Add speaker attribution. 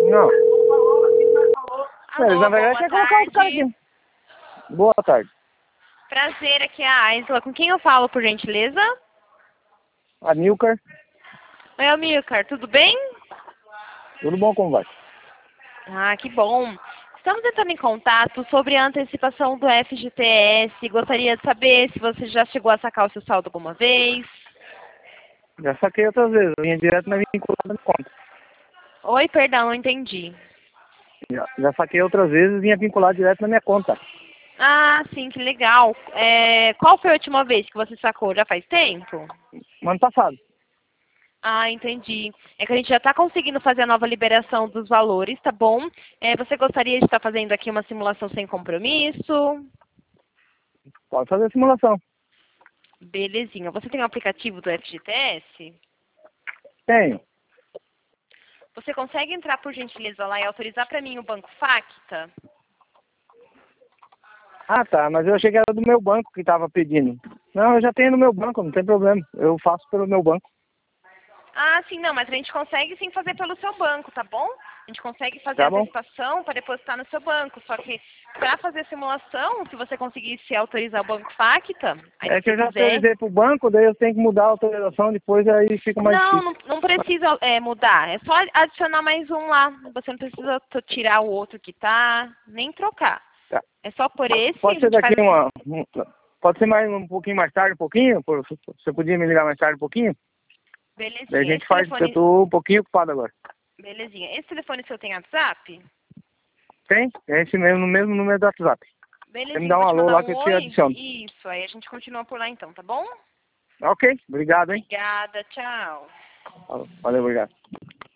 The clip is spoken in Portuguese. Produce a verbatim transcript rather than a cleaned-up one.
Speaker 1: Não.
Speaker 2: Alô,
Speaker 1: Eles, na verdade,
Speaker 2: boa
Speaker 1: quer colocar os caras
Speaker 2: tarde.
Speaker 1: aqui. Boa tarde.
Speaker 2: Prazer, aqui é a Aisla. Com quem eu falo, por gentileza?
Speaker 1: A Milcar.
Speaker 2: Oi, Amilcar, tudo bem?
Speaker 1: Tudo bom, como vai?
Speaker 2: Ah, que bom. Estamos entrando em contato sobre a antecipação do F G T S. Gostaria de saber se você já chegou a sacar o seu saldo alguma vez.
Speaker 1: Já saquei outras vezes. Eu vinha direto na minha vinculada de conta.
Speaker 2: Oi, perdão, não entendi.
Speaker 1: Já, já saquei outras vezes e vinha vinculado direto na minha conta.
Speaker 2: Ah, sim, que legal. É, qual foi a última vez que você sacou? Já faz tempo?
Speaker 1: No ano passado.
Speaker 2: Ah, entendi. É que a gente já está conseguindo fazer a nova liberação dos valores, tá bom? É, você gostaria de estar fazendo aqui uma simulação sem compromisso?
Speaker 1: Pode fazer a simulação.
Speaker 2: Belezinha. Você tem o aplicativo do F G T S?
Speaker 1: Tenho.
Speaker 2: Você consegue entrar, por gentileza, lá e autorizar para mim o Banco Facta?
Speaker 1: Ah, tá. Mas eu achei que era do meu banco que estava pedindo. Não, eu já tenho no meu banco, não tem problema. Eu faço pelo meu banco.
Speaker 2: Ah, sim, não, mas a gente consegue sim fazer pelo seu banco, tá bom? A gente consegue fazer
Speaker 1: Tá
Speaker 2: a
Speaker 1: bom?
Speaker 2: antecipação para depositar no seu banco. Só que para fazer a simulação, se você conseguisse autorizar o Banco Facta, aí
Speaker 1: É
Speaker 2: se
Speaker 1: que
Speaker 2: você
Speaker 1: eu já
Speaker 2: quiser...
Speaker 1: autorizei pro banco, daí eu tenho que mudar a autorização, depois aí fica mais
Speaker 2: Não,
Speaker 1: difícil.
Speaker 2: não, não precisa é, mudar. É só adicionar mais um lá. Você não precisa t- tirar o outro que tá, nem trocar.
Speaker 1: Tá.
Speaker 2: É só por esse, a
Speaker 1: Pode ser
Speaker 2: gente
Speaker 1: daqui
Speaker 2: faz assim.
Speaker 1: uma... um- Pode ser mais um pouquinho mais tarde, um pouquinho? Por- Você podia me ligar mais tarde um pouquinho? Daí a
Speaker 2: Belezinha.
Speaker 1: gente
Speaker 2: Esse
Speaker 1: faz, porque eu
Speaker 2: telefone...
Speaker 1: tô um pouquinho ocupado agora.
Speaker 2: Belezinha. Esse telefone seu tem WhatsApp?
Speaker 1: Tem? É esse mesmo, no mesmo número do WhatsApp. Você me
Speaker 2: Belezinha,
Speaker 1: dá
Speaker 2: eu
Speaker 1: um
Speaker 2: vou te
Speaker 1: alô
Speaker 2: mandar
Speaker 1: lá que
Speaker 2: um
Speaker 1: eu te
Speaker 2: oi.
Speaker 1: adiciono.
Speaker 2: Isso, aí a gente continua por lá então, tá bom?
Speaker 1: Ok, obrigado, hein?
Speaker 2: Obrigada, tchau.
Speaker 1: Valeu, obrigado.